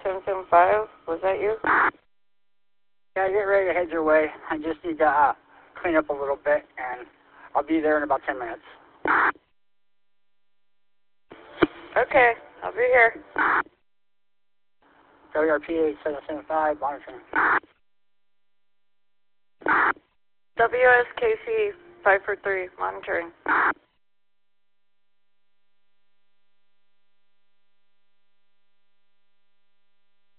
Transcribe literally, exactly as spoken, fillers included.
seven seven five, was that you? Yeah, get ready to head your way. I just need to uh, clean up a little bit, and I'll be there in about ten minutes. Okay, I'll be here. W R P eight seven seven five, monitoring. W S K C five four three, monitoring.